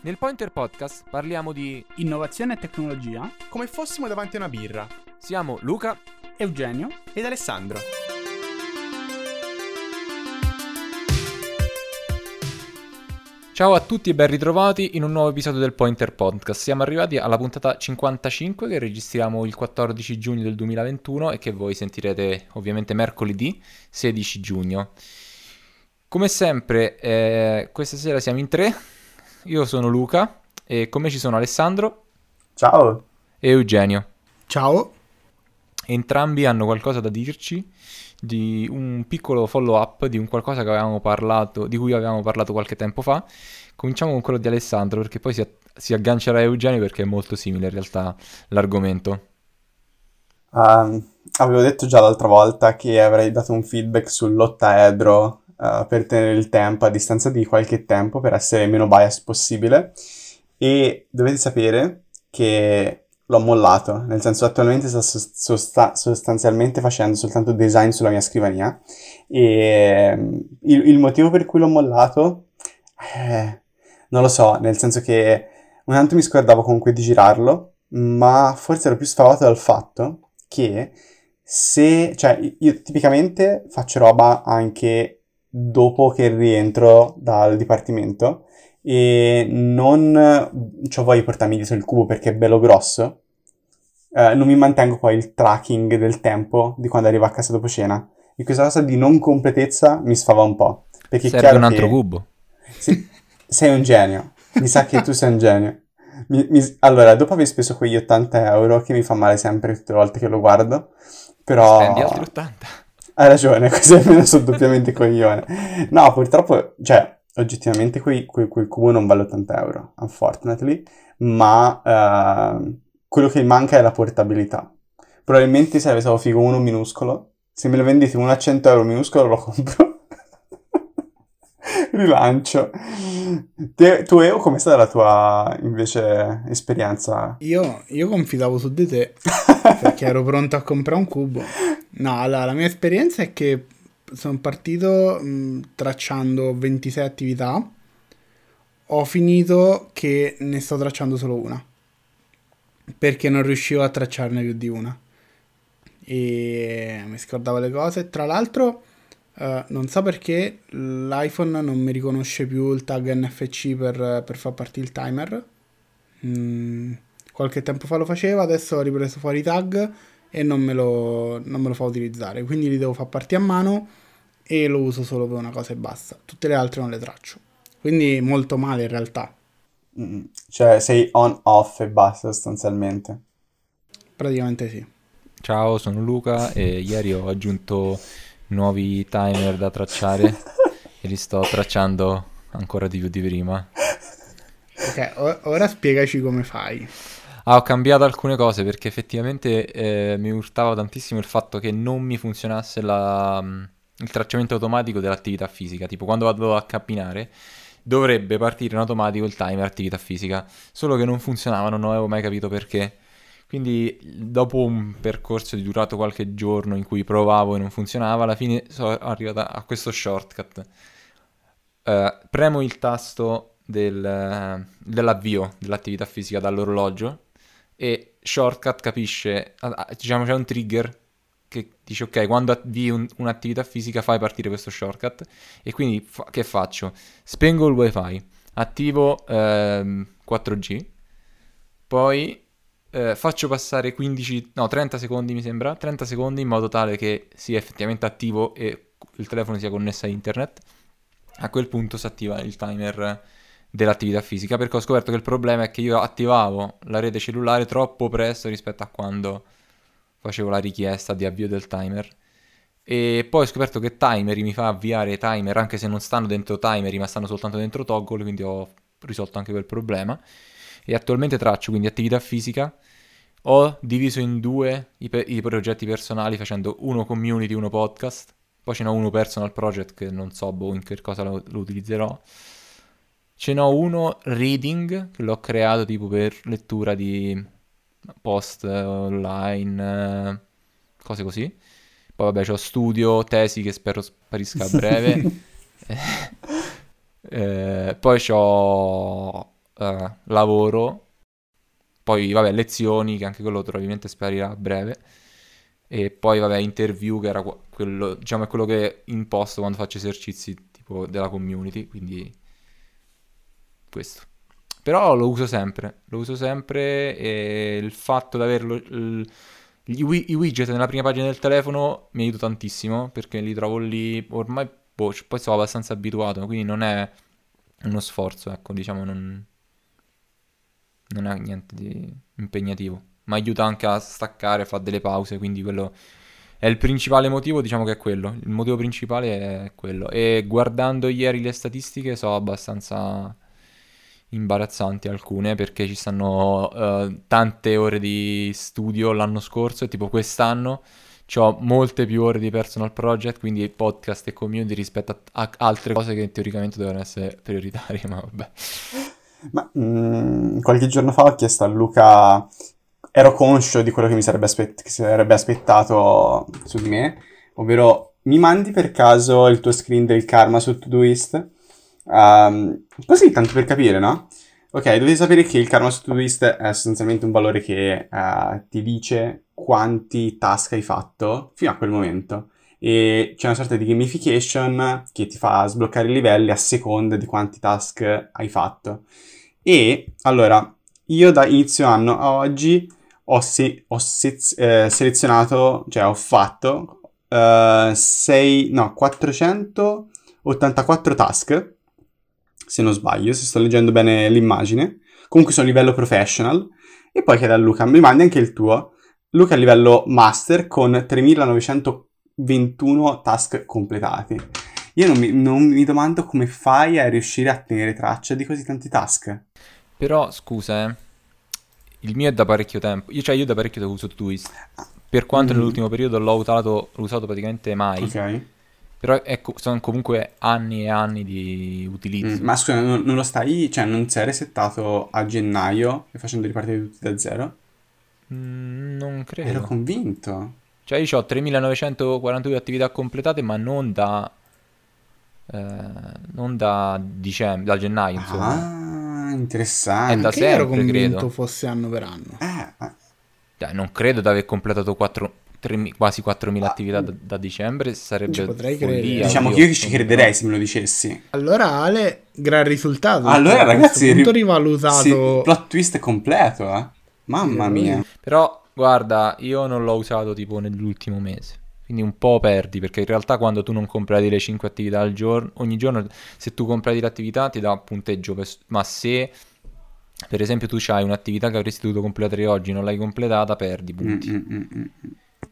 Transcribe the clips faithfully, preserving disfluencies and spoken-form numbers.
Nel Pointer Podcast parliamo di innovazione e tecnologia come fossimo davanti a una birra. Siamo Luca, Eugenio ed Alessandro. Ciao a tutti e ben ritrovati in un nuovo episodio del Pointer Podcast. Siamo arrivati alla puntata cinquantacinque che registriamo il quattordici giugno del duemilaventuno e che voi sentirete ovviamente mercoledì sedici giugno. Come sempre, eh, questa sera siamo in tre. Io sono Luca e con me ci sono Alessandro. Ciao. E Eugenio. Ciao. Entrambi hanno qualcosa da dirci, di un piccolo follow up di un qualcosa che avevamo parlato, di cui avevamo parlato qualche tempo fa. Cominciamo con quello di Alessandro, perché poi si, si aggancerà a Eugenio perché è molto simile in realtà l'argomento. Um, avevo detto già l'altra volta che avrei dato un feedback sull'ottaedro uh, per tenere il tempo a distanza di qualche tempo per essere meno biased possibile, e dovete sapere che l'ho mollato, nel senso attualmente sto sosta- sostanzialmente facendo soltanto design sulla mia scrivania e um, il, il motivo per cui l'ho mollato eh, non lo so, nel senso che ogni tanto mi scordavo comunque di girarlo, ma forse ero più sfavato dal fatto che se, cioè io tipicamente faccio roba anche dopo che rientro dal dipartimento e non c'ho voglia di portarmi dietro il cubo perché è bello grosso, eh, non mi mantengo poi il tracking del tempo di quando arrivo a casa dopo cena, e questa cosa di non completezza mi sfava un po', perché serve è chiaro un altro che... cubo. Sì, sei un genio, mi sa che tu sei un genio. Mi, mi... Allora, dopo aver speso quegli ottanta euro, che mi fa male sempre tutte le volte che lo guardo, però... Spendi altri ottanta. Hai ragione, così almeno sono doppiamente coglione. No, purtroppo, cioè, oggettivamente quei, quel, quel cubo non vale ottanta euro, unfortunately, ma uh, quello che manca è la portabilità. Probabilmente se avessi figo uno minuscolo, se me lo vendete uno a cento euro minuscolo lo compro. Rilancio. Te, tu Eo, com'è stata la tua invece esperienza? Io, io confidavo su di te perché ero pronto a comprare un cubo. No, allora, la mia esperienza è che sono partito mh, tracciando ventisei attività. Ho finito che ne sto tracciando solo una perché non riuscivo a tracciarne più di una e mi scordavo le cose. Tra l'altro uh, non so perché l'iPhone non mi riconosce più il tag N F C per, per far partire il timer. mm, qualche tempo fa lo faceva, adesso ho ripreso fuori i tag e non me lo, non me lo fa utilizzare, quindi li devo far partire a mano e lo uso solo per una cosa e basta, tutte le altre non le traccio, quindi molto male in realtà. Mm, cioè sei on off e basta sostanzialmente. Praticamente sì. Ciao, sono Luca e ieri ho aggiunto nuovi timer da tracciare e li sto tracciando ancora di più di prima. Ok, o- ora spiegaci come fai. Ah, ho cambiato alcune cose perché effettivamente eh, mi urtava tantissimo il fatto che non mi funzionasse la, il tracciamento automatico dell'attività fisica. Tipo, quando vado a camminare dovrebbe partire in automatico il timer attività fisica, solo che non funzionava, non avevo mai capito perché. Quindi dopo un percorso di durato qualche giorno in cui provavo e non funzionava, alla fine sono arrivato a questo shortcut. Uh, premo il tasto del, dell'avvio dell'attività fisica dall'orologio e shortcut capisce, diciamo c'è un trigger che dice ok, quando avvii un, un'attività fisica fai partire questo shortcut, e quindi fa, che faccio? Spengo il wifi, attivo ehm, quattro G, poi eh, faccio passare quindici, no trenta secondi mi sembra, trenta secondi in modo tale che sia effettivamente attivo e il telefono sia connesso a internet. A quel punto si attiva il timer dell'attività fisica, perché ho scoperto che il problema è che io attivavo la rete cellulare troppo presto rispetto a quando facevo la richiesta di avvio del timer, e poi ho scoperto che Timery mi fa avviare timer anche se non stanno dentro Timery ma stanno soltanto dentro Toggle, quindi ho risolto anche quel problema e attualmente traccio quindi attività fisica. Ho diviso in due i, pe- i progetti personali facendo uno community, uno podcast, poi ce n'ho uno personal project che non so boh, in che cosa lo, lo utilizzerò. Ce n'ho uno reading che l'ho creato tipo per lettura di post online, cose così. Poi vabbè c'ho studio, tesi che spero sparisca a breve. eh, poi c'ho eh, lavoro, poi vabbè lezioni, che anche quello probabilmente sparirà a breve, e poi vabbè interview, che era qua- quello, diciamo è quello che imposto quando faccio esercizi tipo della community, quindi questo. Però lo uso sempre, lo uso sempre, e il fatto di averlo, il- gli wi- i widget nella prima pagina del telefono mi aiuta tantissimo, perché li trovo lì, ormai boh, c- poi sono abbastanza abituato, quindi non è uno sforzo, ecco, diciamo, non, non è niente di impegnativo, ma aiuta anche a staccare, fa delle pause, quindi quello è il principale motivo, diciamo che è quello, il motivo principale è quello. E guardando ieri le statistiche so abbastanza imbarazzanti alcune, perché ci stanno eh, tante ore di studio l'anno scorso e tipo quest'anno ho molte più ore di personal project, quindi podcast e community, rispetto a, a altre cose che teoricamente dovevano essere prioritarie, ma vabbè. Ma mm, qualche giorno fa ho chiesto a Luca, ero conscio di quello che mi sarebbe, aspett- che si sarebbe aspettato su di me, ovvero mi mandi per caso il tuo screen del karma su Todoist? Um, così, tanto per capire, no? Ok, dovete sapere che il karma su Todoist è sostanzialmente un valore che eh, ti dice quanti task hai fatto fino a quel momento. E c'è una sorta di gamification che ti fa sbloccare i livelli a seconda di quanti task hai fatto. E allora, io da inizio anno a oggi ho, se- ho se- eh, selezionato, cioè ho fatto eh, sei, no, quattrocentottantaquattro task, se non sbaglio, se sto leggendo bene l'immagine. Comunque sono a livello professional. E poi chiedo a Luca, mi mandi anche il tuo. Luca a livello master con tremilanovecentoventuno task completati. Io non mi, non mi domando come fai a riuscire a tenere traccia di così tanti task. Però scusa, eh, il mio è da parecchio tempo, io, cioè io da parecchio tempo uso Todoist, per quanto Mhm. nell'ultimo periodo l'ho usato, l'ho usato praticamente mai, Ok. però ecco, sono comunque anni e anni di Mm, utilizzo. ma scusa, non, non lo stai, cioè non sei resettato a gennaio e facendo ripartire tutti da zero? Mm, non Ero credo. convinto. Cioè io ho tremilanovecentoquarantadue attività completate, ma non da, eh, non da dicembre, da gennaio, insomma. Ah, È da interessante. Anche io ero sempre, convinto credo. fosse anno per anno. Eh, eh, Dai, non credo di aver completato quattro, tre- quasi quattromila ah, attività da, da dicembre, Ci sarebbe potrei credere, follia, eh. diciamo che io oddio. ci Oddio, però. crederei se me lo dicessi. Allora Ale, gran risultato, Allora, perché a questo ragazzi, punto ri- sì, rivalutato... plot twist completo, eh. Sì, Mamma secondo mia. me Però, guarda, io non l'ho usato tipo nell'ultimo mese. Quindi un po' perdi, perché in realtà quando tu non completi le cinque attività al giorno, ogni giorno, se tu completi l'attività ti dà punteggio, per- ma se per esempio tu hai un'attività che avresti dovuto completare oggi, non l'hai completata, perdi Mm, punti. mm, mm, mm, mm.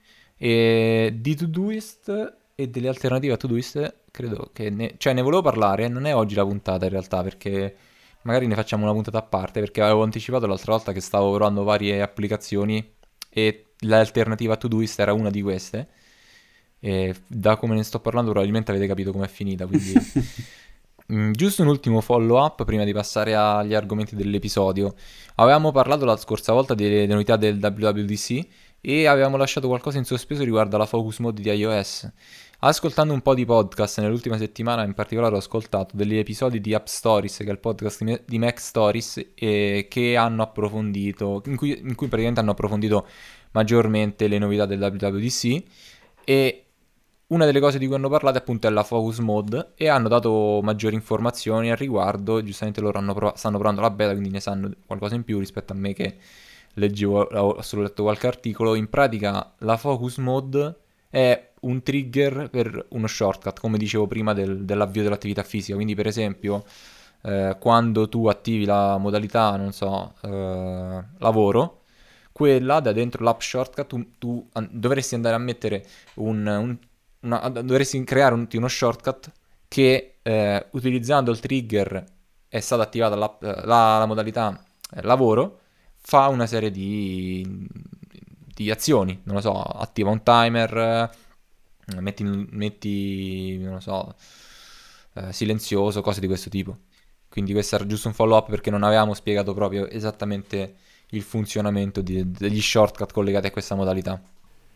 E di Todoist e delle alternative a Todoist, credo che ne, cioè ne volevo parlare, non è oggi la puntata in realtà, perché magari ne facciamo una puntata a parte, perché avevo anticipato l'altra volta che stavo provando varie applicazioni e l'alternativa a Todoist era una di queste. E da come ne sto parlando probabilmente avete capito com'è finita, quindi mm, giusto un ultimo follow up prima di passare agli argomenti dell'episodio. Avevamo parlato la scorsa volta delle, delle novità del W W D C e avevamo lasciato qualcosa in sospeso riguardo alla focus mode di iOS. Ascoltando un po' di podcast nell'ultima settimana, in particolare ho ascoltato degli episodi di App Stories, che è il podcast di, di Mac Stories, eh, che hanno approfondito, in cui, in cui praticamente hanno approfondito maggiormente le novità del W W D C, e una delle cose di cui hanno parlato appunto è la focus mode, e hanno dato maggiori informazioni al riguardo. Giustamente loro hanno prov- stanno provando la beta, quindi ne sanno qualcosa in più rispetto a me che leggevo, ho solo letto qualche articolo. In pratica la focus mode è un trigger per uno shortcut, come dicevo prima del- dell'avvio dell'attività fisica. Quindi per esempio eh, quando tu attivi la modalità, non so, eh, lavoro, quella da dentro l'app shortcut tu, tu an- dovresti andare a mettere un, un- una- dovresti creare un- uno shortcut che eh, utilizzando il trigger è stata attivata l'app- eh, la, la modalità eh, lavoro, fa una serie di, di azioni, non lo so, attiva un timer, eh, metti, metti, non lo so, eh, silenzioso, cose di questo tipo. Quindi questo era giusto un follow up, perché non avevamo spiegato proprio esattamente il funzionamento di- degli shortcut collegati a questa modalità.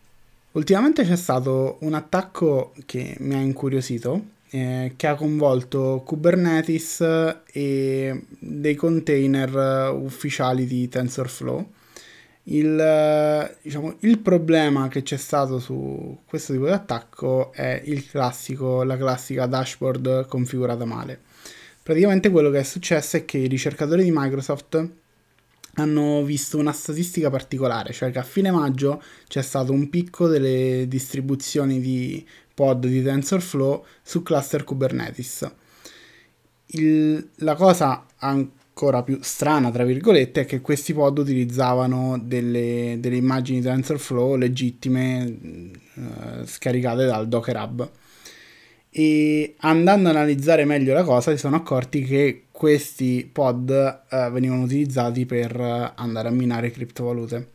Ultimamente c'è stato un attacco che mi ha incuriosito, eh, che ha coinvolto Kubernetes e dei container ufficiali di TensorFlow. Il, eh, diciamo, il problema che c'è stato su questo tipo di attacco è il classico, la classica dashboard configurata male. Praticamente quello che è successo è che i ricercatori di Microsoft hanno visto una statistica particolare, cioè che a fine maggio c'è stato un picco delle distribuzioni di pod di TensorFlow su cluster Kubernetes. Il, la cosa ancora più strana, tra virgolette, è che questi pod utilizzavano delle, delle immagini TensorFlow legittime eh, scaricate dal Docker Hub. E andando ad analizzare meglio la cosa si sono accorti che questi pod eh, venivano utilizzati per andare a minare criptovalute.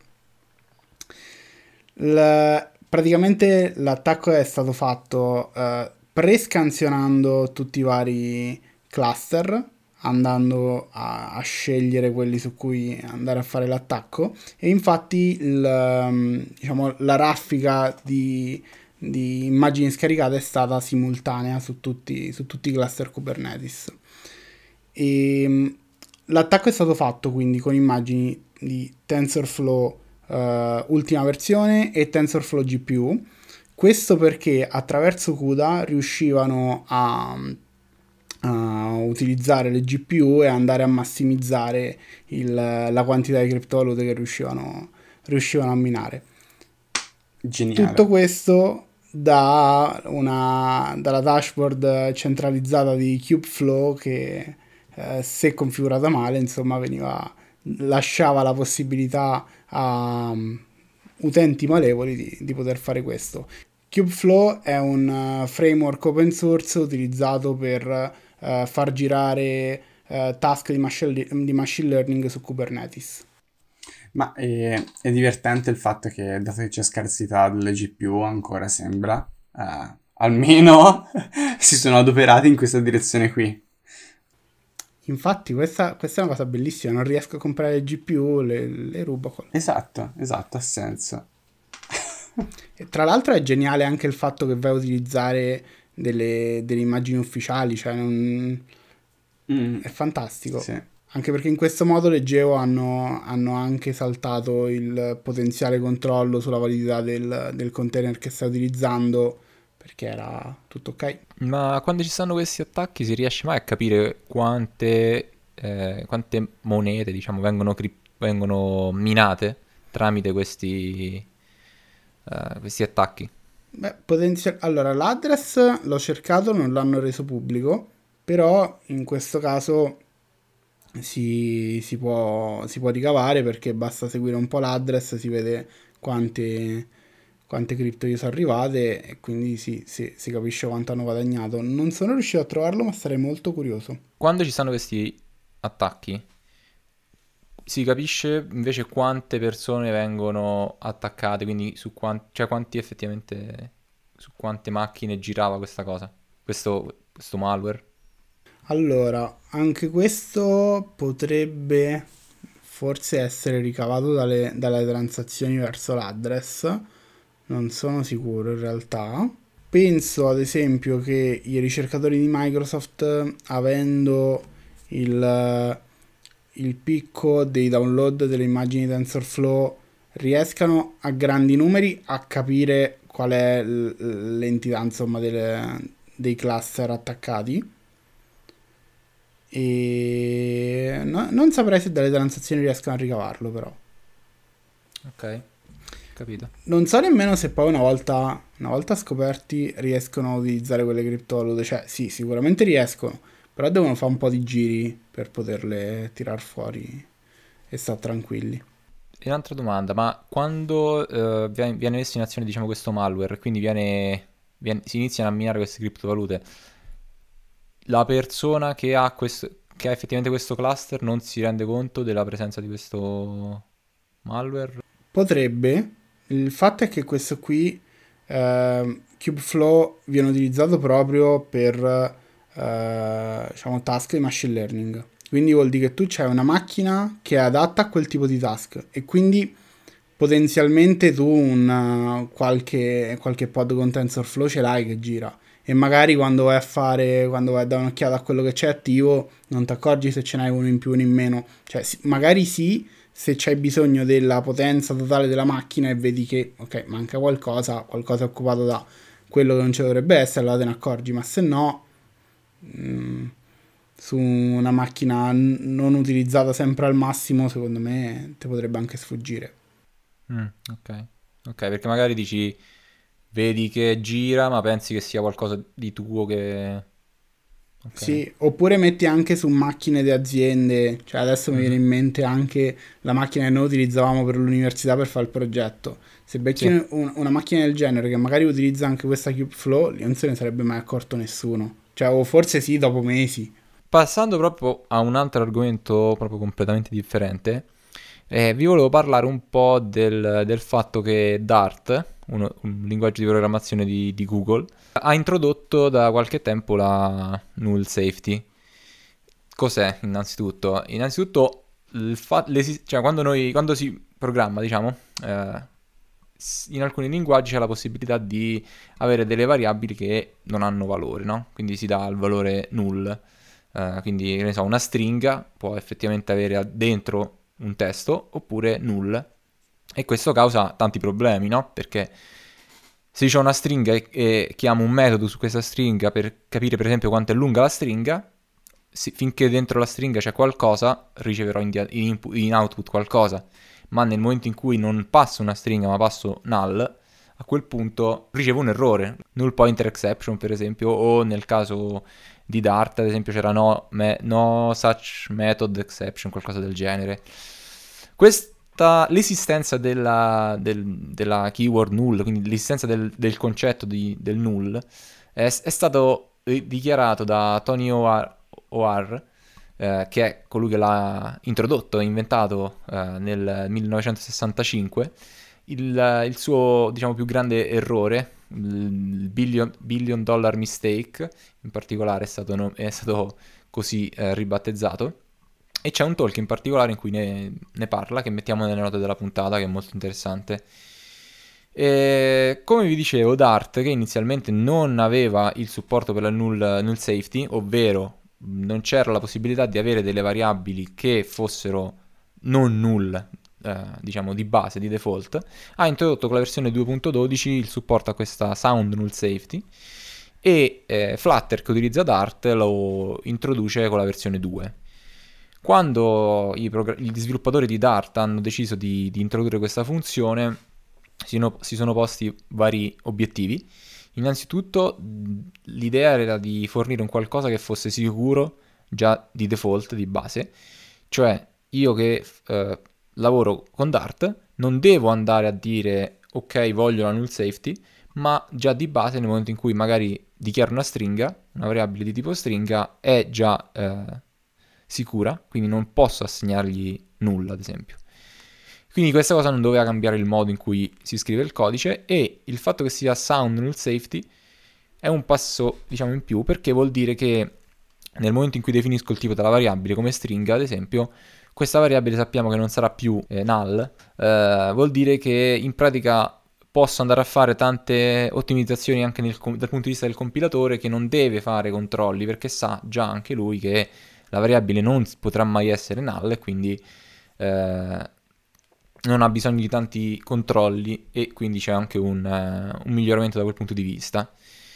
L- praticamente l'attacco è stato fatto eh, prescansionando tutti i vari cluster, andando a, a scegliere quelli su cui andare a fare l'attacco, e infatti il, diciamo, la raffica di di immagini scaricate è stata simultanea su tutti, su tutti i cluster Kubernetes. E l'attacco è stato fatto quindi con immagini di TensorFlow uh, ultima versione e TensorFlow G P U. Questo perché attraverso CUDA riuscivano a, a utilizzare le G P U e andare a massimizzare il, la quantità di criptovalute che riuscivano, riuscivano a minare. Geniale. Tutto questo da una, dalla dashboard centralizzata di Kubeflow che eh, se configurata male, insomma, veniva, lasciava la possibilità a um, utenti malevoli di, di poter fare questo. Kubeflow è un uh, framework open source utilizzato per uh, far girare uh, task di machine, di machine learning su Kubernetes. Ma è, è divertente il fatto che, dato che c'è scarsità delle G P U, ancora sembra, eh, almeno si sono adoperati in questa direzione qui. Infatti questa, questa è una cosa bellissima, non riesco a comprare le G P U, le, le rubo. Con... Esatto, esatto, ha senso. E tra l'altro è geniale anche il fatto che vai a utilizzare delle, delle immagini ufficiali, cioè non... mm. È fantastico. Sì. Anche perché in questo modo leggevo hanno, hanno anche saltato il potenziale controllo sulla validità del, del container che stai utilizzando, perché era tutto ok. Ma quando ci stanno questi attacchi si riesce mai a capire quante, eh, quante monete, diciamo, vengono, cri- vengono minate tramite questi, eh, questi attacchi? Beh, potenzia- allora, l'address l'ho cercato, non l'hanno reso pubblico, però in questo caso... Si, si, può, si può ricavare, perché basta seguire un po' l'address, si vede quante, quante cripto gli sono arrivate e quindi si, si, si capisce quanto hanno guadagnato. Non sono riuscito a trovarlo, ma sarei molto curioso. Quando ci stanno questi attacchi si capisce invece quante persone vengono attaccate, quindi su quanti, cioè quanti effettivamente, su quante macchine girava questa cosa, questo, questo malware. Allora, anche questo potrebbe forse essere ricavato dalle, dalle transazioni verso l'address, non sono sicuro in realtà. Penso ad esempio che i ricercatori di Microsoft, avendo il, il picco dei download delle immagini TensorFlow, riescano a grandi numeri a capire qual è l'entità, insomma, delle, dei cluster attaccati. E no, non saprei se dalle transazioni riescono a ricavarlo, però. Ok, capito. Non so nemmeno se poi una volta, una volta scoperti riescono a utilizzare quelle criptovalute. Cioè, sì, sicuramente riescono, però devono fare un po' di giri per poterle tirar fuori e stare tranquilli. E un'altra domanda, ma quando eh, viene, viene messo in azione, diciamo, questo malware, quindi viene, viene, si iniziano a minare queste criptovalute, la persona che ha, questo, che ha effettivamente questo cluster non si rende conto della presenza di questo malware? Potrebbe. Il fatto è che questo qui, eh, Kubeflow, viene utilizzato proprio per eh, diciamo task di machine learning. Quindi vuol dire che tu c'hai una macchina che è adatta a quel tipo di task e quindi potenzialmente tu un qualche, qualche pod con TensorFlow ce l'hai che gira. E magari quando vai a fare, quando vai a dare un'occhiata a quello che c'è attivo, non ti accorgi se ce n'hai uno in più o uno in meno. Cioè, sì, magari sì, se c'hai bisogno della potenza totale della macchina e vedi che, ok, manca qualcosa, qualcosa è occupato da quello che non ci dovrebbe essere, allora te ne accorgi, ma se no, mh, su una macchina n- non utilizzata sempre al massimo, secondo me, ti potrebbe anche sfuggire. Mm, ok, ok, perché magari dici, vedi che gira, ma pensi che sia qualcosa di tuo che... Ok. Sì, oppure metti anche su macchine di aziende, cioè adesso mi viene Mhm. in mente anche la macchina che noi utilizzavamo per l'università per fare il progetto. Se becchi Sì. un- una macchina del genere che magari utilizza anche questa Kubeflow, lì non se ne sarebbe mai accorto nessuno. Cioè, o forse sì, dopo mesi. Passando proprio a un altro argomento proprio completamente differente, eh, vi volevo parlare un po' del, del fatto che Dart, uno- un linguaggio di programmazione di, di Google, ha introdotto da qualche tempo la null safety. Cos'è innanzitutto? Innanzitutto, il fa- l'esi- cioè, quando, noi, quando si programma, diciamo, eh, s- in alcuni linguaggi c'è la possibilità di avere delle variabili che non hanno valore, no? Quindi si dà il valore null. Eh, quindi, che ne so, una stringa può effettivamente avere a- dentro un testo oppure null. E questo causa tanti problemi, no? Perché se c'è una stringa e, e chiamo un metodo su questa stringa per capire per esempio quanto è lunga la stringa, si- finché dentro la stringa c'è qualcosa, riceverò in, dia- in input- in output qualcosa. Ma nel momento in cui non passo una stringa ma passo null, a quel punto ricevo un errore. Null pointer exception per esempio, o nel caso di Dart ad esempio c'era no, me- no such method exception, qualcosa del genere. Questa, l'esistenza della, del- della keyword null, quindi l'esistenza del, del concetto di- del null, è, è stato eh, dichiarato da Tony O'Hare, O'Hare, eh, che è colui che l'ha introdotto e inventato eh, nel millenovecentosessantacinque. Il, il suo, diciamo, più grande errore, il billion, billion dollar mistake, in particolare è stato, no- è stato così eh, ribattezzato. E c'è un talk in particolare in cui ne, ne parla, che mettiamo nelle note della puntata, che è molto interessante. E come vi dicevo, Dart, che inizialmente non aveva il supporto per la null, null safety, ovvero non c'era la possibilità di avere delle variabili che fossero non null, eh, diciamo di base, di default, ha introdotto con la versione due punto dodici il supporto a questa sound null safety e eh, Flutter, che utilizza Dart, lo introduce con la versione due. Quando i progr- gli sviluppatori di Dart hanno deciso di, di introdurre questa funzione, si, no- si sono posti vari obiettivi. Innanzitutto, mh, l'idea era di fornire un qualcosa che fosse sicuro già di default, di base, cioè io che eh, lavoro con Dart non devo andare a dire ok, voglio la null safety, ma già di base nel momento in cui magari dichiaro una stringa, una variabile di tipo stringa, è già eh, sicura, quindi non posso assegnargli nulla, ad esempio. Quindi questa cosa non doveva cambiare il modo in cui si scrive il codice, e il fatto che sia sound null safety è un passo, diciamo, in più, perché vuol dire che nel momento in cui definisco il tipo della variabile come stringa, ad esempio, questa variabile sappiamo che non sarà più eh, null, eh, vuol dire che in pratica posso andare a fare tante ottimizzazioni anche nel, dal punto di vista del compilatore, che non deve fare controlli perché sa già anche lui che la variabile non potrà mai essere null e quindi eh, non ha bisogno di tanti controlli, e quindi c'è anche un, uh, un miglioramento da quel punto di vista.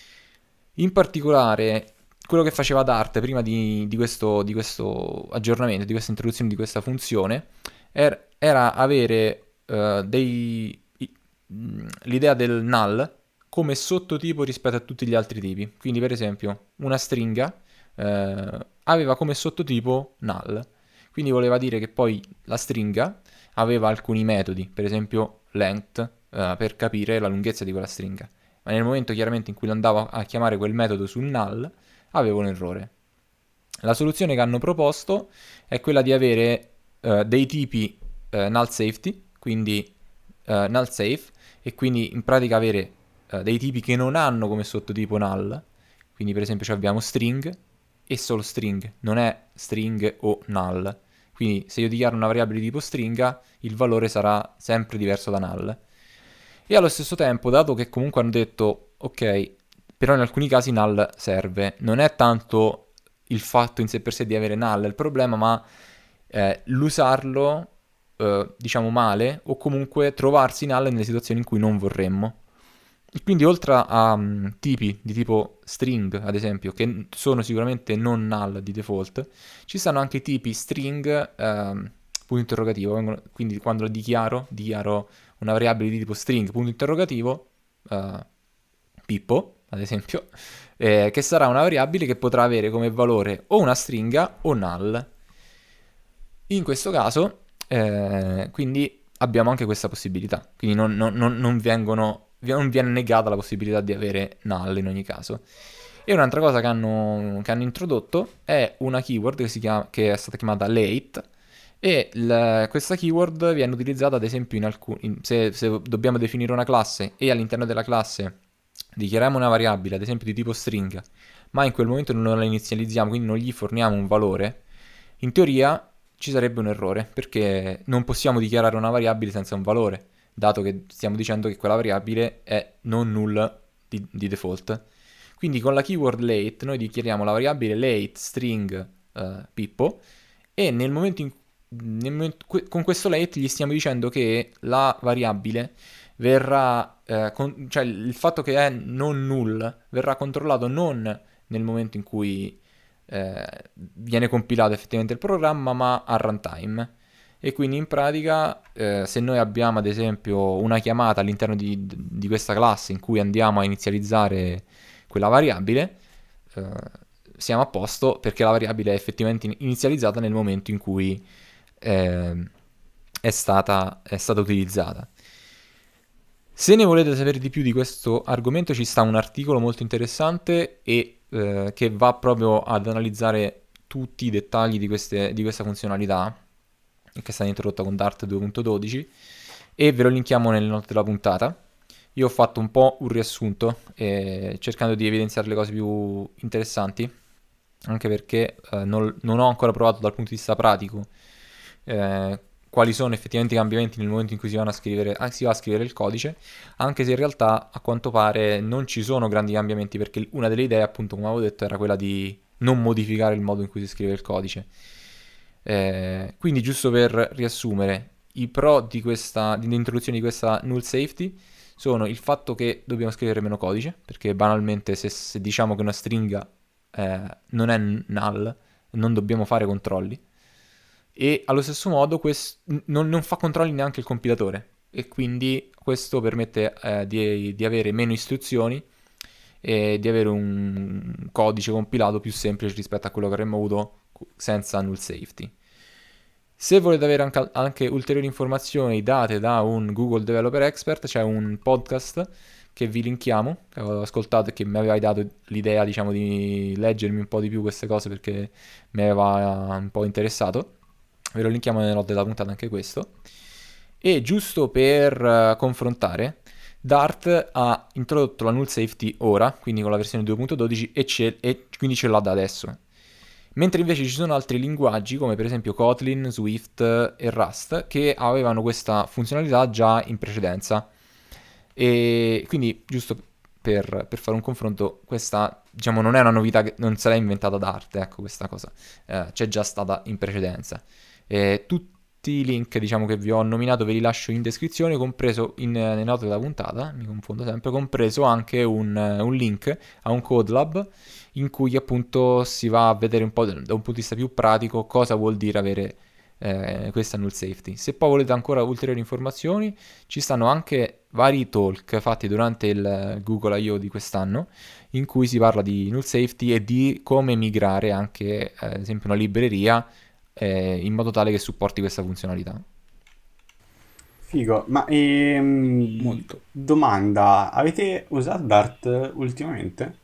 In particolare, quello che faceva Dart prima di, di, questo, di questo aggiornamento, di questa introduzione di questa funzione, er, era avere uh, dei, i, l'idea del null come sottotipo rispetto a tutti gli altri tipi. Quindi, per esempio, una stringa uh, aveva come sottotipo null. Quindi voleva dire che poi la stringa aveva alcuni metodi, per esempio length, uh, per capire la lunghezza di quella stringa. Ma nel momento chiaramente in cui andavo a chiamare quel metodo sul null, avevo un errore. La soluzione che hanno proposto è quella di avere uh, dei tipi uh, null safety, quindi uh, null safe, e quindi in pratica avere uh, dei tipi che non hanno come sottotipo null. Quindi per esempio abbiamo string e solo string, non è string o null. Quindi se io dichiaro una variabile di tipo stringa, il valore sarà sempre diverso da null. E allo stesso tempo, dato che comunque hanno detto, ok, però in alcuni casi null serve, non è tanto il fatto in sé per sé di avere null il problema, ma eh, l'usarlo, eh, diciamo, male, o comunque trovarsi null nelle situazioni in cui non vorremmo. E quindi oltre a um, tipi di tipo string, ad esempio, che sono sicuramente non null di default, ci stanno anche tipi string, ehm, punto interrogativo. Vengono, quindi quando lo dichiaro, dichiaro una variabile di tipo string, punto interrogativo, eh, Pippo, ad esempio, eh, che sarà una variabile che potrà avere come valore o una stringa o null. In questo caso, eh, quindi abbiamo anche questa possibilità. Quindi non, non, non, non vengono... non viene negata la possibilità di avere null in ogni caso. E un'altra cosa che hanno, che hanno introdotto è una keyword che, si chiama, che è stata chiamata late, e il, questa keyword viene utilizzata ad esempio in alcuni, se, se dobbiamo definire una classe e all'interno della classe dichiariamo una variabile ad esempio di tipo string, ma in quel momento non la inizializziamo, quindi non gli forniamo un valore, in teoria ci sarebbe un errore, perché non possiamo dichiarare una variabile senza un valore, dato che stiamo dicendo che quella variabile è non null di, di default. Quindi con la keyword late noi dichiariamo la variabile late string uh, Pippo, e nel momento in, nel momento, con questo late gli stiamo dicendo che la variabile verrà, eh, con, cioè il fatto che è non null verrà controllato non nel momento in cui eh, viene compilato effettivamente il programma, ma a runtime. E quindi in pratica eh, se noi abbiamo ad esempio una chiamata all'interno di, di questa classe in cui andiamo a inizializzare quella variabile, eh, siamo a posto, perché la variabile è effettivamente inizializzata nel momento in cui eh, è stata, è stata utilizzata. Se ne volete sapere di più di questo argomento, ci sta un articolo molto interessante e eh, che va proprio ad analizzare tutti i dettagli di, queste, di questa funzionalità, che è stata introdotta con Dart due punto dodici, e ve lo linkiamo nelle note della puntata. Io ho fatto un po' un riassunto eh, cercando di evidenziare le cose più interessanti, anche perché eh, non, non ho ancora provato dal punto di vista pratico eh, quali sono effettivamente i cambiamenti nel momento in cui si, vanno a scrivere, ah, si va a scrivere il codice, anche se in realtà a quanto pare non ci sono grandi cambiamenti, perché una delle idee, appunto, come avevo detto, era quella di non modificare il modo in cui si scrive il codice. Eh, quindi, giusto per riassumere, i pro di questa, dell'introduzione di questa null safety sono il fatto che dobbiamo scrivere meno codice, perché banalmente se, se diciamo che una stringa eh, non è null, non dobbiamo fare controlli, e allo stesso modo quest- non, non fa controlli neanche il compilatore, e quindi questo permette eh, di, di avere meno istruzioni e di avere un codice compilato più semplice rispetto a quello che avremmo avuto senza null safety. Se volete avere anche, anche ulteriori informazioni date da un Google Developer Expert, c'è un podcast che vi linkiamo, che avevo ascoltato e che mi aveva dato l'idea, diciamo, di leggermi un po' di più queste cose, perché mi aveva un po' interessato. Ve lo linkiamo nelle note della puntata anche questo. E giusto per uh, confrontare, Dart ha introdotto la null safety ora, quindi con la versione due punto dodici, e, e quindi ce l'ha da adesso. Mentre invece ci sono altri linguaggi, come per esempio Kotlin, Swift e Rust, che avevano questa funzionalità già in precedenza. E quindi, giusto per, per fare un confronto, questa, diciamo, non è una novità, che non se l'è inventata Dart, ecco, questa cosa. Eh, c'è già stata in precedenza. E tutti i link, diciamo, che vi ho nominato ve li lascio in descrizione, compreso in, nelle note della puntata, mi confondo sempre, compreso anche un, un link a un Codelab in cui appunto si va a vedere un po' da un punto di vista più pratico cosa vuol dire avere eh, questa null safety. Se poi volete ancora ulteriori informazioni, ci stanno anche vari talk fatti durante il Google I O di quest'anno, in cui si parla di null safety e di come migrare anche, eh, ad esempio, una libreria eh, in modo tale che supporti questa funzionalità. Figo, ma ehm, Molto. domanda, avete usato Dart ultimamente?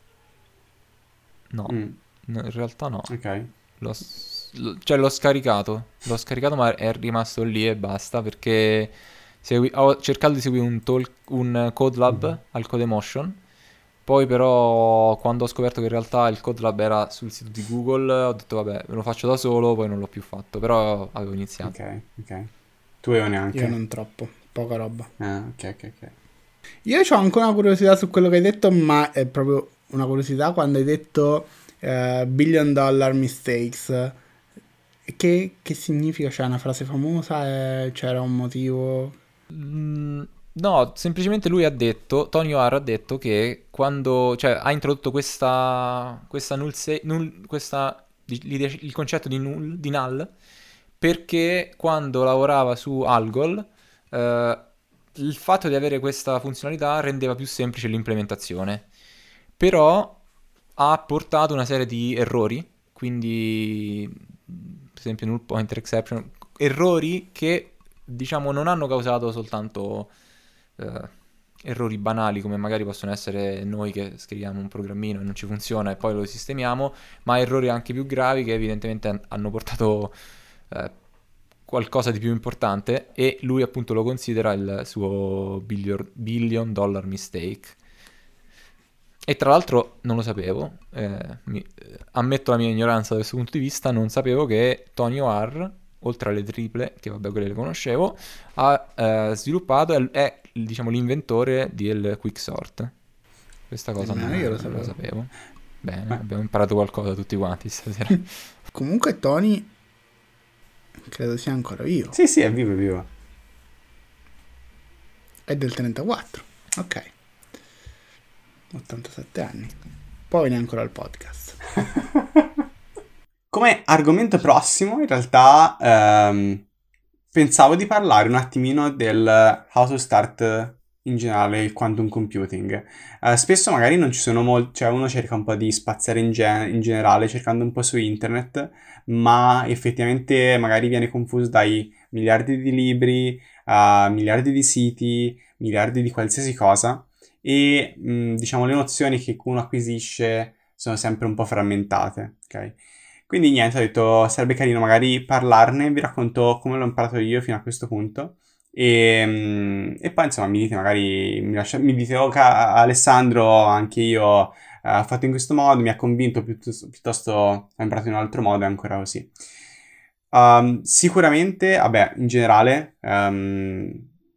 No, Mm, no, in realtà no. ok. L'ho, s- lo- cioè l'ho scaricato, l'ho scaricato ma è rimasto lì e basta, perché segui- ho cercato di seguire un, talk, un Codelab Mhm. al Codemotion, Poi però quando ho scoperto che in realtà il CodeLab era sul sito di Google, ho detto vabbè, me lo faccio da solo, poi non l'ho più fatto, però avevo iniziato. Ok, ok. Tu avevo neanche? Io non troppo, poca roba. Ah, ok, ok, ok. Io ho ancora una curiosità su quello che hai detto, ma è proprio una curiosità quando hai detto eh, billion dollar mistakes. Che, che significa? C'è una frase famosa? Eh, c'era un motivo? Mm, no, semplicemente lui ha detto, Tony O'Hara ha detto che quando, cioè, ha introdotto questa, questa null, se- null- questa, l'idea- il concetto di null, di null, perché quando lavorava su Algol, eh, il fatto di avere questa funzionalità rendeva più semplice l'implementazione, però ha portato una serie di errori, quindi per esempio null pointer exception, errori che diciamo non hanno causato soltanto eh, errori banali come magari possono essere noi che scriviamo un programmino e non ci funziona e poi lo sistemiamo, ma errori anche più gravi che evidentemente han- hanno portato eh, qualcosa di più importante, e lui appunto lo considera il suo billion, billion dollar mistake. E tra l'altro non lo sapevo, eh, mi- eh, ammetto la mia ignoranza da questo punto di vista, non sapevo che Tony O'Hare, oltre alle triple, che vabbè quelle le conoscevo, ha eh, sviluppato, è, è, diciamo l'inventore del quicksort. Questa cosa non, Nemmeno io lo non la sapevo. sapevo. Bene, Beh. abbiamo imparato qualcosa tutti quanti stasera. Comunque Tony credo sia ancora vivo. Sì, sì, è vivo, è vivo. È del trentaquattro. Ok. ottantasette anni. Poi viene ancora al podcast. Come argomento prossimo, in realtà, ehm, pensavo di parlare un attimino del how to start in generale il quantum computing. Eh, spesso magari non ci sono molti, cioè uno cerca un po' di spaziare in, gen- in generale cercando un po' su internet, ma effettivamente magari viene confuso dai miliardi di libri, a miliardi di siti, miliardi di qualsiasi cosa, e mh, diciamo le nozioni che uno acquisisce sono sempre un po' frammentate, ok? Quindi niente, ho detto sarebbe carino magari parlarne, vi racconto come l'ho imparato io fino a questo punto e, mm, e poi insomma mi dite magari, mi, lascia- mi dite oh ca- Alessandro, anche io eh, ho fatto in questo modo, mi ha convinto, piuttosto, piuttosto ho imparato in un altro modo e ancora così. Um, sicuramente, vabbè, in generale, um,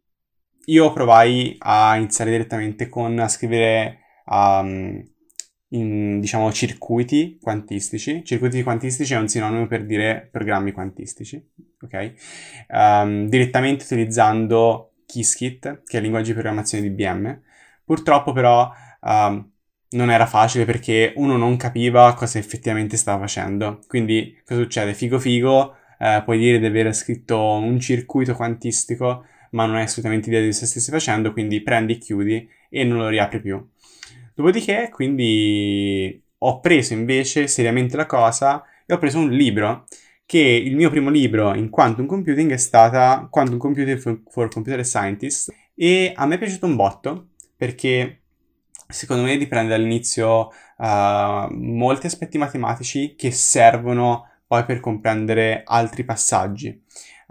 io provai a iniziare direttamente con a scrivere um, in, diciamo, circuiti quantistici. Circuiti quantistici è un sinonimo per dire programmi quantistici, ok? Um, direttamente utilizzando Qiskit, che è il linguaggio di programmazione di I B M. Purtroppo però um, non era facile perché uno non capiva cosa effettivamente stava facendo. Quindi cosa succede? Figo figo, eh, puoi dire di aver scritto un circuito quantistico, ma non hai assolutamente idea di cosa stessi facendo, quindi prendi, chiudi e non lo riapri più. Dopodiché, quindi, ho preso invece seriamente la cosa e ho preso un libro, che il mio primo libro in Quantum Computing è stata Quantum Computing for, for Computer Scientists, e a me è piaciuto un botto, perché secondo me riprende all'inizio uh, molti aspetti matematici che servono poi per comprendere altri passaggi.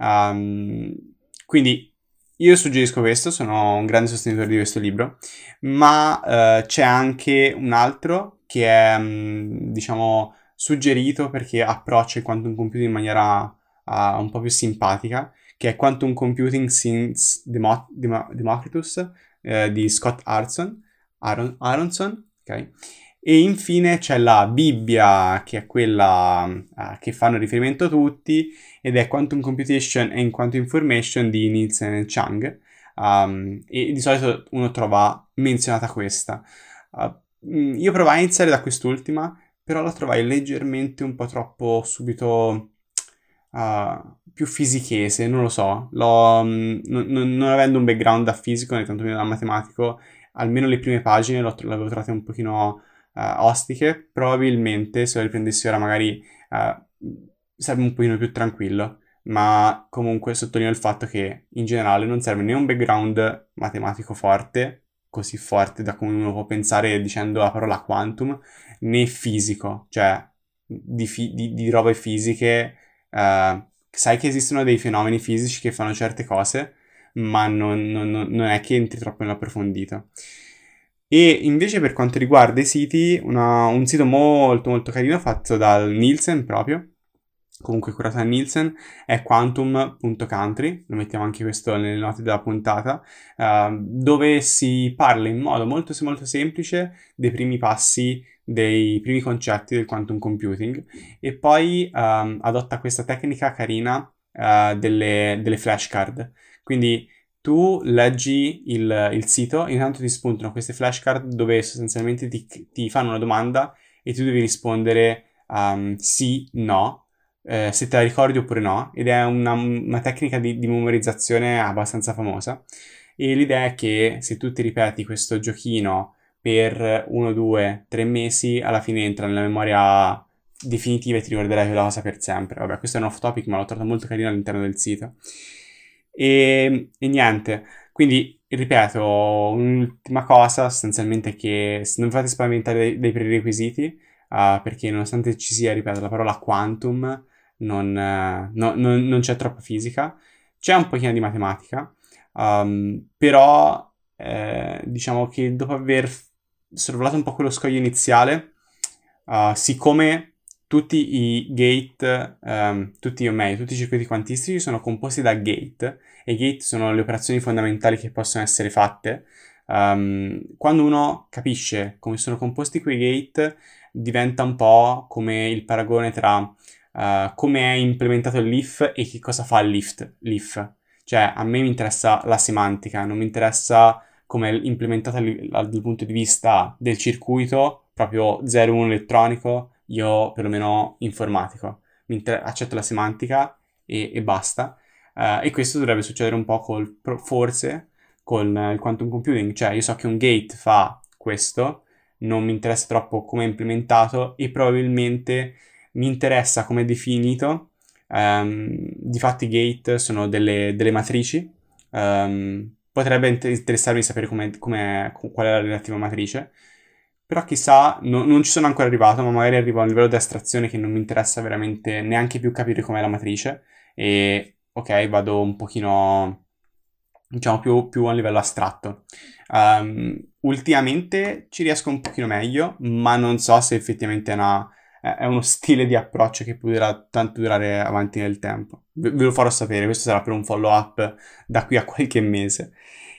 Um, quindi io suggerisco questo, sono un grande sostenitore di questo libro, ma uh, c'è anche un altro che è, um, diciamo, suggerito perché approccia il quantum computing in maniera uh, un po' più simpatica, che è Quantum Computing Since Demo- Demo- Democritus uh, di Scott Aronson, Aron- Aronson, ok? E infine c'è la Bibbia, che è quella uh, che fanno riferimento tutti, ed è Quantum Computation and Quantum Information di Nielsen e Chang. Um, e di solito uno trova menzionata questa. Uh, io provai a iniziare da quest'ultima, però la trovai leggermente un po' troppo subito uh, più fisichese, non lo so. L'ho, um, non, non, non avendo un background da fisico né tantomeno da matematico, almeno le prime pagine l'ho, l'avevo trovate un pochino uh, ostiche. Probabilmente se lo riprendessi ora magari uh, sarebbe un pochino più tranquillo, ma comunque sottolineo il fatto che in generale non serve né un background matematico forte, così forte da come uno può pensare dicendo la parola quantum, né fisico, cioè di, fi- di, di robe fisiche. Uh, sai che esistono dei fenomeni fisici che fanno certe cose, ma non, non, non è che entri troppo nell'approfondito. E invece per quanto riguarda i siti, una- un sito molto molto carino fatto dal Nielsen proprio, comunque curato da Nielsen, è quantum punto country, lo mettiamo anche questo nelle note della puntata, eh, dove si parla in modo molto molto semplice dei primi passi, dei primi concetti del quantum computing, e poi ehm, adotta questa tecnica carina eh, delle, delle flashcard. Quindi tu leggi il, il sito, intanto ti spuntano queste flashcard dove sostanzialmente ti, ti fanno una domanda e tu devi rispondere um, sì, no, eh, se te la ricordi oppure no, ed è una, una tecnica di, di memorizzazione abbastanza famosa. E l'idea è che se tu ti ripeti questo giochino per uno, due, tre mesi, alla fine entra nella memoria definitiva e ti ricorderai quella cosa per sempre. Vabbè, questo è un off topic, ma l'ho trovato molto carino all'interno del sito. E, e niente, quindi ripeto, un'ultima cosa sostanzialmente è che non fate spaventare dei, dei prerequisiti, uh, perché nonostante ci sia, ripeto, la parola quantum, non, uh, no- non- non c'è troppa fisica, c'è un pochino di matematica, um, però eh, diciamo che dopo aver sorvolato un po' quello scoglio iniziale, uh, siccome tutti i gate, um, tutti, o meglio, tutti i circuiti quantistici sono composti da gate, e gate sono le operazioni fondamentali che possono essere fatte. Um, quando uno capisce come sono composti quei gate, diventa un po' come il paragone tra uh, come è implementato l'if e che cosa fa l'if. l'if. Cioè, a me mi interessa la semantica, non mi interessa come è implementata li- dal punto di vista del circuito, proprio zero uno elettronico, io perlomeno informatico. Mi inter- accetto la semantica e, e basta. Uh, e questo dovrebbe succedere un po' col, forse con uh, il quantum computing, cioè io so che un gate fa questo, non mi interessa troppo come è implementato e probabilmente mi interessa come è definito. Um, difatti i gate sono delle, delle matrici, um, potrebbe inter- interessarmi sapere com'è, com'è, qual è la relativa matrice, però chissà, no, non ci sono ancora arrivato, ma magari arrivo a un livello di astrazione che non mi interessa veramente neanche più capire com'è la matrice e ok, vado un pochino, diciamo, più, più a un livello astratto. Um, ultimamente ci riesco un pochino meglio, ma non so se effettivamente è, una, è uno stile di approccio che potrà tanto durare avanti nel tempo. Ve, ve lo farò sapere, questo sarà per un follow up da qui a qualche mese.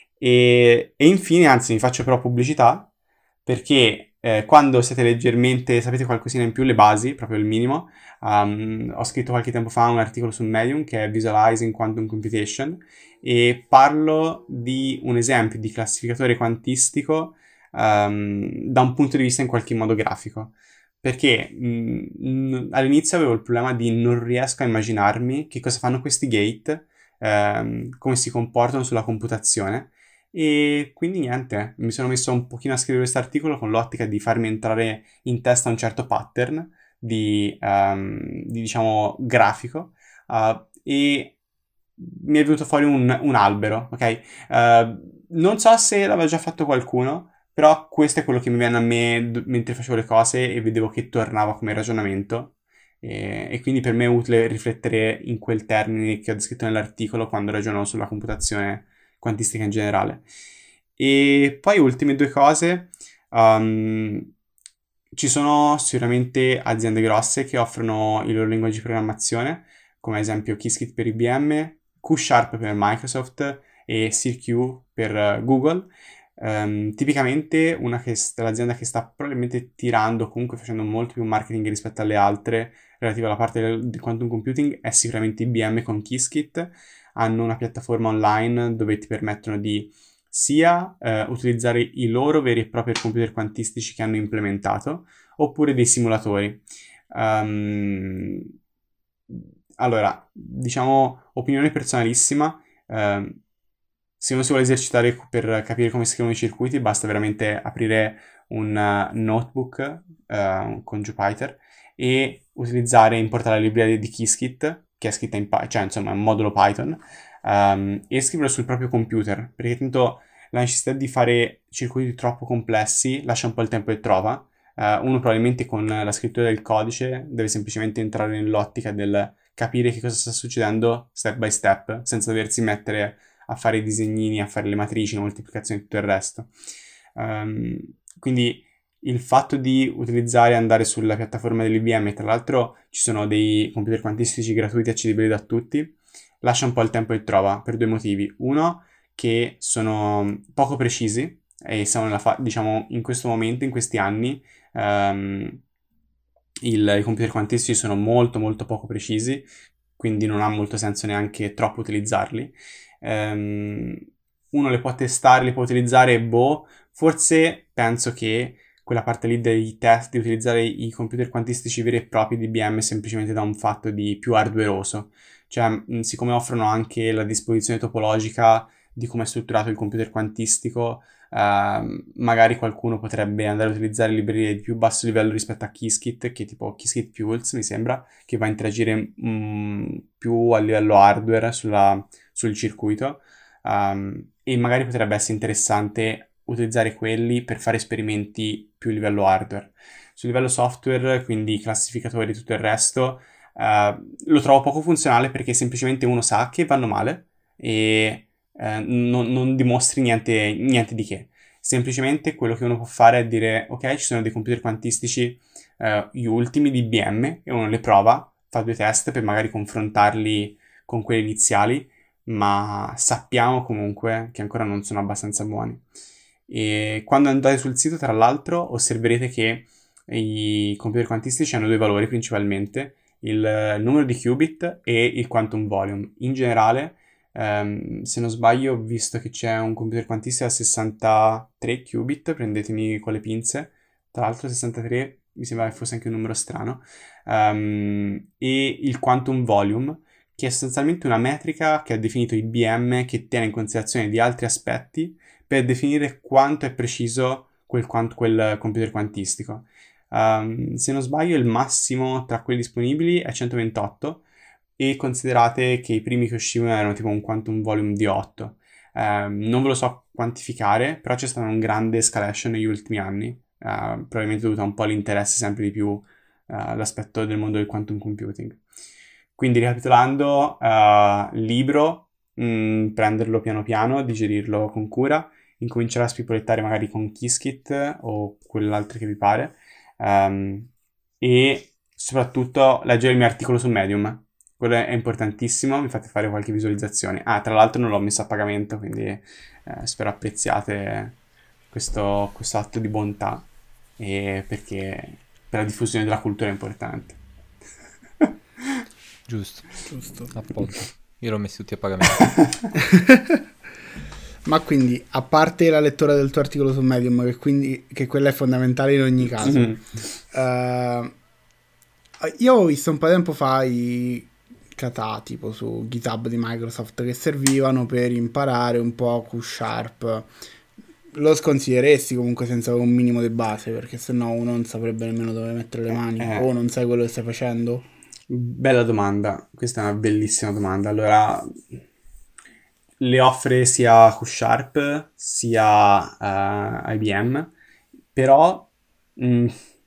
E, e infine, anzi, mi faccio però pubblicità, perché eh, quando siete leggermente, sapete qualcosina in più, le basi, proprio il minimo, um, ho scritto qualche tempo fa un articolo su Medium che è Visualizing Quantum Computation e parlo di un esempio di classificatore quantistico um, da un punto di vista in qualche modo grafico. Perché mh, all'inizio avevo il problema di non riesco a immaginarmi che cosa fanno questi gate, ehm, come si comportano sulla computazione. E quindi niente, mi sono messo un pochino a scrivere questo articolo con l'ottica di farmi entrare in testa un certo pattern di, um, di diciamo, grafico, uh, e mi è venuto fuori un, un albero, ok? Uh, non so se l'aveva già fatto qualcuno, però questo è quello che mi viene a me d- mentre facevo le cose e vedevo che tornava come ragionamento. E, e quindi per me è utile riflettere in quel termine che ho descritto nell'articolo quando ragiono sulla computazione quantistica in generale. E poi ultime due cose, um, ci sono sicuramente aziende grosse che offrono i loro linguaggi di programmazione, come ad esempio Qiskit per I B M, Q Sharp per Microsoft e CirQ per Google. Um, tipicamente una che st- l'azienda che sta probabilmente tirando, comunque facendo molto più marketing rispetto alle altre relative alla parte del, del quantum computing è sicuramente I B M con Qiskit. Hanno una piattaforma online dove ti permettono di sia eh, utilizzare i loro veri e propri computer quantistici che hanno implementato, oppure dei simulatori. Um, allora, diciamo, opinione personalissima, um, se uno si vuole esercitare per capire come si scrivono i circuiti, basta veramente aprire un uh, notebook uh, con Jupyter e utilizzare, importare la libreria di Qiskit, che è scritta in Python, cioè insomma è un modulo Python, um, e scriverlo sul proprio computer, perché tanto la necessità di fare circuiti troppo complessi lascia un po' il tempo che trova. Uh, uno probabilmente con la scrittura del codice deve semplicemente entrare nell'ottica del capire che cosa sta succedendo step by step, senza doversi mettere a fare i disegnini, a fare le matrici, le moltiplicazioni e tutto il resto. Um, quindi il fatto di utilizzare e andare sulla piattaforma dell'I B M, tra l'altro ci sono dei computer quantistici gratuiti accessibili da tutti, lascia un po' il tempo che trova per due motivi. Uno, che sono poco precisi, e siamo nella fa- diciamo in questo momento, in questi anni, um, il, i computer quantistici sono molto molto poco precisi, quindi non ha molto senso neanche troppo utilizzarli. Um, uno le può testare, li può utilizzare, boh, forse penso che quella parte lì dei test, di utilizzare i computer quantistici veri e propri di I B M semplicemente da un fatto di più hardwareoso. Cioè, mh, siccome offrono anche la disposizione topologica di come è strutturato il computer quantistico, Uh, magari qualcuno potrebbe andare a utilizzare librerie di più basso livello rispetto a Qiskit, che è tipo Qiskit Pulse, mi sembra, che va a interagire mh, più a livello hardware sulla, sul circuito, um, e magari potrebbe essere interessante utilizzare quelli per fare esperimenti più a livello hardware. Sul livello software, quindi classificatori e tutto il resto, uh, lo trovo poco funzionale perché semplicemente uno sa che vanno male e Eh, non, non dimostri niente, niente di che. Semplicemente quello che uno può fare è dire: ok, ci sono dei computer quantistici, eh, gli ultimi di I B M, e uno le prova, fa due test per magari confrontarli con quelli iniziali, ma sappiamo comunque che ancora non sono abbastanza buoni. E quando andate sul sito, tra l'altro, osserverete che i computer quantistici hanno due valori principalmente: il numero di qubit e il quantum volume. In generale, Um, se non sbaglio, ho visto che c'è un computer quantistico a sessantatré qubit, prendetemi con le pinze, tra l'altro sessantatré mi sembra che fosse anche un numero strano, um, e il quantum volume, che è sostanzialmente una metrica che ha definito I B M, che tiene in considerazione di altri aspetti per definire quanto è preciso quel, quant- quel computer quantistico. Um, se non sbaglio, il massimo tra quelli disponibili è centoventotto, e considerate che i primi che uscivano erano tipo un quantum volume di otto. Eh, non ve lo so quantificare, però c'è stata un grande escalation negli ultimi anni, eh, probabilmente dovuto un po' all'interesse sempre di più eh, all'aspetto del mondo del quantum computing. Quindi, ricapitolando, eh, libro, mh, prenderlo piano piano, digerirlo con cura, incominciare a spipolettare magari con Qiskit o quell'altro che vi pare, ehm, e soprattutto leggere il mio articolo su Medium. Quello è importantissimo, mi fate fare qualche visualizzazione. Ah, tra l'altro non l'ho messo a pagamento, quindi eh, spero apprezziate questo, questo atto di bontà, e perché per la diffusione della cultura è importante. Giusto, Giusto. appunto. Io l'ho messi tutti a pagamento. Ma quindi, a parte la lettura del tuo articolo su Medium, che quindi che quella è fondamentale in ogni caso, Mm-hmm. uh, io ho visto un po' di tempo fa i kata tipo su GitHub di Microsoft che servivano per imparare un po' Q Sharp. Lo sconsiglieresti comunque senza un minimo di base, perché sennò uno non saprebbe nemmeno dove mettere le mani, Eh. o non sai quello che stai facendo? Bella domanda, questa è una bellissima domanda. Allora, le offre sia Q Sharp sia uh, I B M, però mh,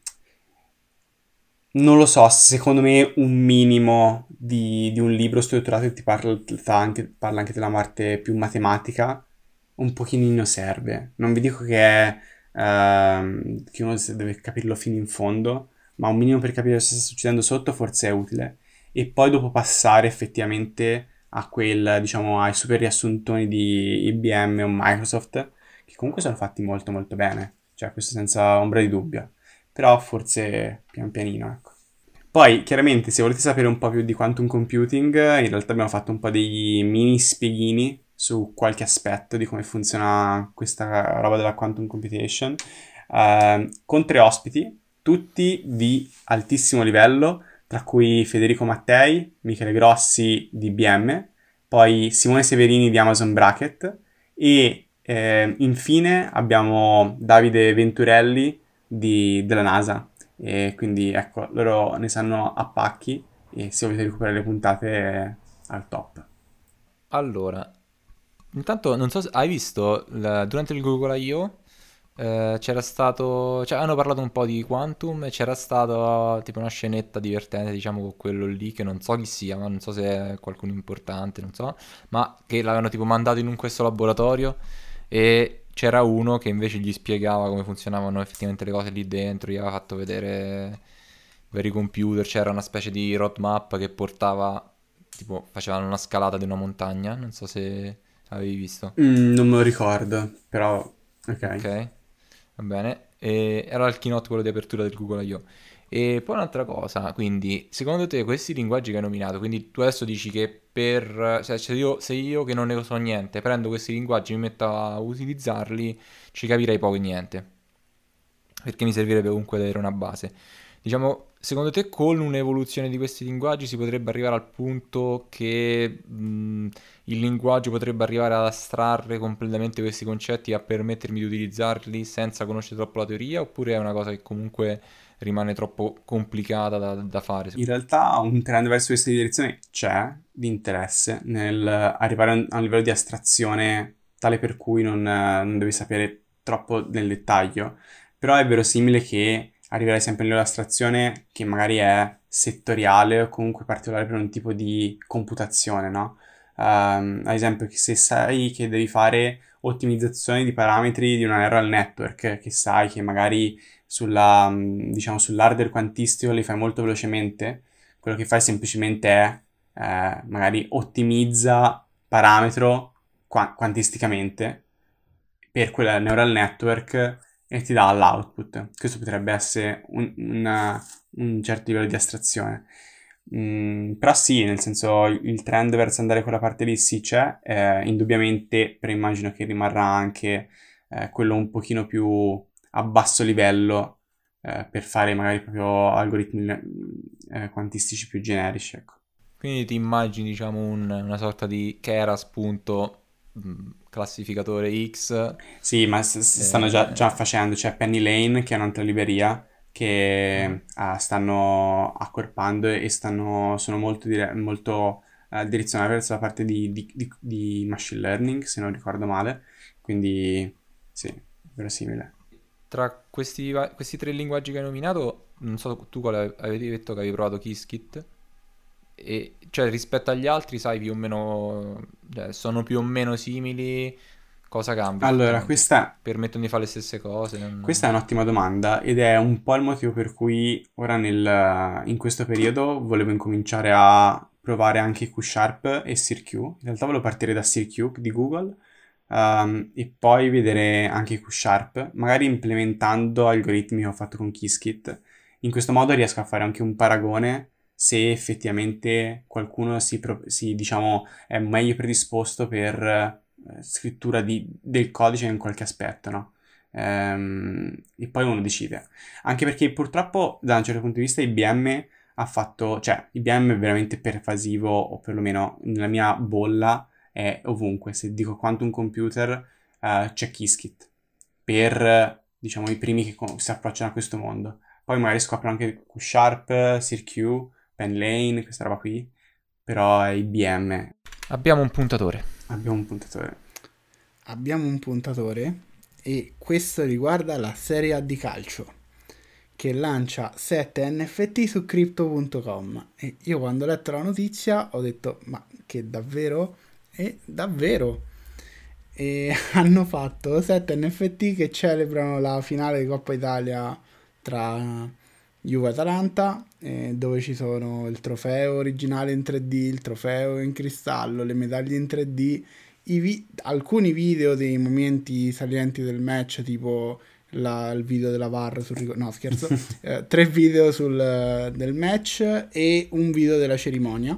non lo so, secondo me un minimo di, di un libro strutturato che ti parla anche, parla anche della parte più matematica, un pochino serve. Non vi dico che è ehm, che uno deve capirlo fino in fondo, ma un minimo per capire cosa sta succedendo sotto forse è utile. E poi dopo passare effettivamente a quel, diciamo, ai super riassuntoni di I B M o Microsoft, che comunque sono fatti molto molto bene, cioè questo senza ombra di dubbio. Però forse pian pianino, ecco. Poi, chiaramente, se volete sapere un po' più di quantum computing, in realtà abbiamo fatto un po' dei mini spieghini su qualche aspetto di come funziona questa roba della quantum computation, eh, con tre ospiti, tutti di altissimo livello, tra cui Federico Mattei, Michele Grossi di I B M, poi Simone Severini di Amazon Bracket, e eh, infine abbiamo Davide Venturelli di, della NASA, e quindi ecco, loro ne sanno a pacchi, e se volete recuperare le puntate è al top. Allora, intanto non so se hai visto la- durante il Google I O eh, c'era stato, cioè hanno parlato un po' di Quantum e c'era stata tipo una scenetta divertente, diciamo, con quello lì che non so chi sia, ma non so se è qualcuno importante, non so, ma che l'avevano tipo mandato in un questo laboratorio e c'era uno che invece gli spiegava come funzionavano effettivamente le cose lì dentro, gli aveva fatto vedere vari computer, c'era una specie di roadmap che portava, tipo, facevano una scalata di una montagna, non so se avevi visto. Mm, non me lo ricordo, però ok. Ok, va bene. E era il keynote quello di apertura del Google I O. E poi un'altra cosa, quindi, secondo te questi linguaggi che hai nominato, quindi tu adesso dici che per, cioè, se io, se io che non ne so niente prendo questi linguaggi e mi metto a utilizzarli, ci capirei poco e niente, perché mi servirebbe comunque avere una base. Diciamo, secondo te con un'evoluzione di questi linguaggi si potrebbe arrivare al punto che mh, il linguaggio potrebbe arrivare ad astrarre completamente questi concetti e a permettermi di utilizzarli senza conoscere troppo la teoria, oppure è una cosa che comunque rimane troppo complicata da, da fare? In realtà un trend verso questa direzione c'è di interesse nel arrivare a un, a un livello di astrazione tale per cui non, eh, non devi sapere troppo nel dettaglio, però è verosimile che arriverai sempre a un livello di astrazione che magari è settoriale o comunque particolare per un tipo di computazione, no? Um, ad esempio, che se sai che devi fare ottimizzazione di parametri di una neural network, che sai che magari sulla, mh, diciamo, sull'hardware quantistico li fai molto velocemente, quello che fai semplicemente è eh, magari ottimizza parametro qua- quantisticamente per quella neural network e ti dà l'output. Questo potrebbe essere un, una- un certo livello di astrazione. Mm, però sì, nel senso il trend verso andare quella parte lì sì c'è, eh, indubbiamente, però immagino che rimarrà anche eh, quello un pochino più a basso livello eh, per fare magari proprio algoritmi eh, quantistici più generici, ecco. Quindi ti immagini, diciamo, un- una sorta di Keras, punto, mh, classificatore X. Sì, ma s- s- stanno già, già eh, facendo, c'è Penny Lane che è un'altra libreria mhm. che ah, stanno accorpando e stanno, sono molto, dire- molto eh, direzionati verso la parte di, di- di- di machine learning, se non ricordo male, quindi sì, verosimile. Tra questi, va- questi tre linguaggi che hai nominato, non so tu quale avevi detto che avevi provato Qiskit, e cioè rispetto agli altri, sai, più o meno, cioè, sono più o meno simili, cosa cambia Allora, effettivamente? questa Permettono di fare le stesse cose? Questa è non- un'ottima domanda ed è un po' il motivo per cui ora nel- in questo periodo volevo incominciare a provare anche Q Sharp e SirQ. In realtà volevo partire da SirQ di Google, ehm, e poi vedere anche Q Sharp, magari implementando algoritmi che ho fatto con Qiskit. In questo modo riesco a fare anche un paragone se effettivamente qualcuno si, pro- si, diciamo, è meglio predisposto per eh, scrittura di- del codice in qualche aspetto, no? Ehm, e poi uno decide. Anche perché purtroppo da un certo punto di vista I B M ha fatto, cioè I B M è veramente pervasivo, o perlomeno nella mia bolla è ovunque. Se dico quantum computer, eh, c'è Qiskit per, diciamo, i primi che co- si approcciano a questo mondo. Poi magari scoprono anche Q Sharp, SirQ, Penlane, questa roba qui, però è I B M. Abbiamo un puntatore. Abbiamo un puntatore. Abbiamo un puntatore e questo riguarda la Serie A di calcio che lancia sette N F T su crypto punto com e io quando ho letto la notizia ho detto ma che davvero? E davvero e hanno fatto sette N F T che celebrano la finale di Coppa Italia tra Juve e Atalanta, eh, dove ci sono il trofeo originale in tre D, il trofeo in cristallo, le medaglie in tre D, i vi- alcuni video dei momenti salienti del match, tipo la- il video della V A R sul rigore, no scherzo, eh, tre video sul, del match e un video della cerimonia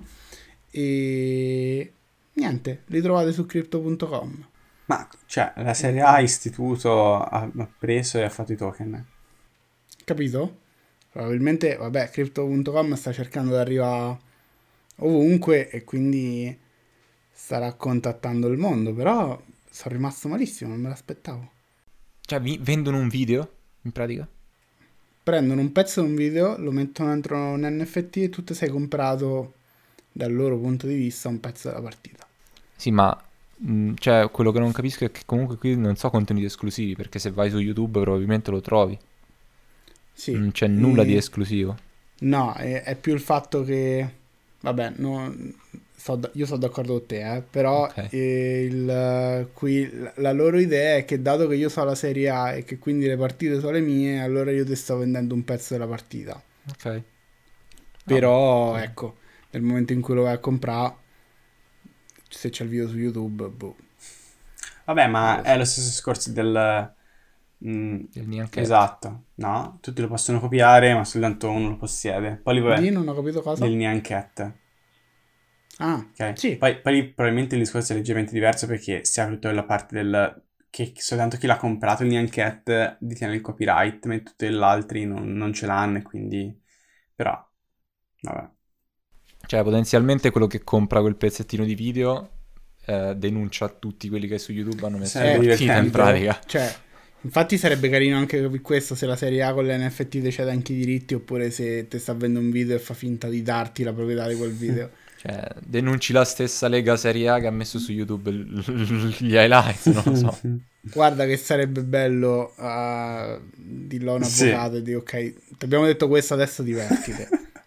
e niente, li trovate su crypto punto com. Ma, cioè, la Serie A istituto ha, ha preso e ha fatto i token. Capito? Probabilmente, vabbè, crypto punto com sta cercando di arrivare ovunque e quindi starà contattando il mondo, però sono rimasto malissimo, non me l'aspettavo. Cioè, vi- vendono un video, in pratica? Prendono un pezzo di un video, lo mettono dentro un N F T e tu ti sei comprato, dal loro punto di vista, un pezzo della partita. Sì, ma mh, cioè, quello che non capisco è che comunque qui non so contenuti esclusivi, perché se vai su YouTube probabilmente lo trovi. Sì. Non c'è nulla E- di esclusivo. No, è, è più il fatto che, vabbè, no, so d- io sono d'accordo con te, eh, però Ok. eh, il, qui la, la loro idea è che dato che io so la Serie A e che quindi le partite sono le mie, allora io ti sto vendendo un pezzo della partita. Ok. Però Ah, ecco, nel momento in cui lo vai a comprare, se c'è il video su YouTube, boh. Vabbè, Non ma lo è so. lo stesso discorso del... mm, il Nyan Cat. esatto, no? Tutti lo possono copiare, ma soltanto uno lo possiede. Poi lì, Di vabbè, non ho capito cosa? del Nyan Cat, Ah, ok? sì. Poi, poi lì probabilmente il discorso è leggermente diverso perché si apre tutta la parte del... che soltanto chi l'ha comprato il Nyan Cat detiene il copyright, mentre tutti gli altri non, non ce l'hanno e quindi... Però, vabbè. Cioè, potenzialmente quello che compra quel pezzettino di video eh, denuncia tutti quelli che su YouTube hanno messo Sarebbe la partita in divertente. pratica. Cioè, infatti sarebbe carino anche per questo se la Serie A con le N F T decide anche i diritti, oppure se ti sta avendo un video e fa finta di darti la proprietà di quel video. Cioè, denunci la stessa Lega Serie A che ha messo su YouTube l- l- gli highlights, non lo so. Guarda che sarebbe bello uh, dirlo a un Sì. avvocato e dire ok, ti abbiamo detto questo, adesso divertite.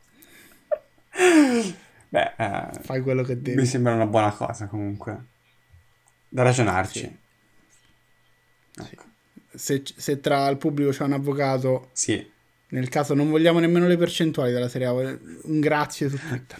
Beh, eh, Fai quello che devi. mi sembra una buona cosa comunque. Da ragionarci. Sì. Ecco. Se, se tra il pubblico c'è un avvocato, Sì. nel caso non vogliamo nemmeno le percentuali della Serie A, un grazie su Twitter.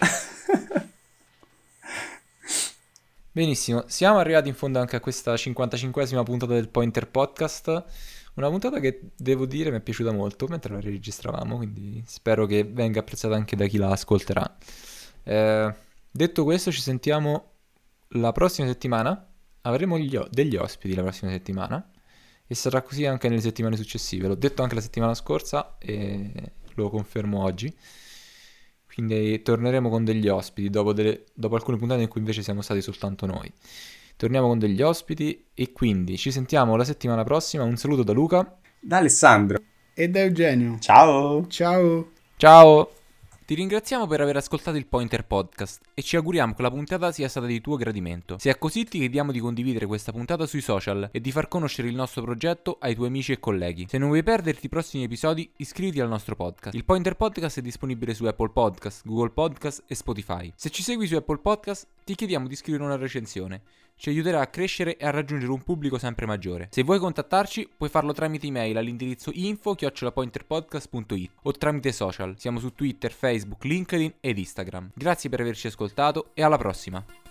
Benissimo, siamo arrivati in fondo anche a questa cinquantacinquesima puntata del Pointer Podcast. Una puntata che devo dire mi è piaciuta molto mentre la registravamo, quindi spero che venga apprezzata anche da chi la ascolterà. Eh, detto questo, ci sentiamo la prossima settimana. Avremo gli o- degli ospiti la prossima settimana e sarà così anche nelle settimane successive. L'ho detto anche la settimana scorsa e lo confermo oggi. Quindi torneremo con degli ospiti dopo, delle- dopo alcune puntate in cui invece siamo stati soltanto noi. Torniamo con degli ospiti e quindi ci sentiamo la settimana prossima. Un saluto da Luca. Da Alessandro. E da Eugenio. Ciao. Ciao. Ciao! Ti ringraziamo per aver ascoltato il Pointer Podcast e ci auguriamo che la puntata sia stata di tuo gradimento. Se è così ti chiediamo di condividere questa puntata sui social e di far conoscere il nostro progetto ai tuoi amici e colleghi. Se non vuoi perderti i prossimi episodi, iscriviti al nostro podcast. Il Pointer Podcast è disponibile su Apple Podcast, Google Podcast e Spotify. Se ci segui su Apple Podcast, ti chiediamo di scrivere una recensione. Ci aiuterà a crescere e a raggiungere un pubblico sempre maggiore. Se vuoi contattarci, puoi farlo tramite email all'indirizzo info chiocciola pointerpodcast punto it o tramite social. Siamo su Twitter, Facebook, LinkedIn ed Instagram. Grazie per averci ascoltato e alla prossima!